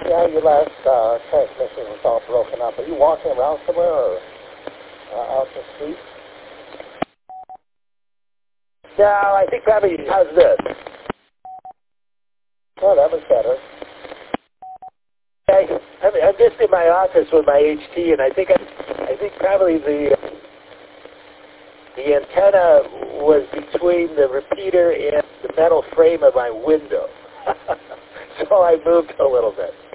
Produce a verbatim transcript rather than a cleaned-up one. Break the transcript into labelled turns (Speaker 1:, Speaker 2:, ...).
Speaker 1: Yeah, your last uh, transmission was all broken up. Are you walking around somewhere or uh, out the street?
Speaker 2: No, I think probably, how's this?
Speaker 1: Oh, that was better.
Speaker 2: I, I'm, I'm just in my office with my H T, and I think I, I think probably the the antenna was between the repeater and the metal frame of my window, so I moved a little bit.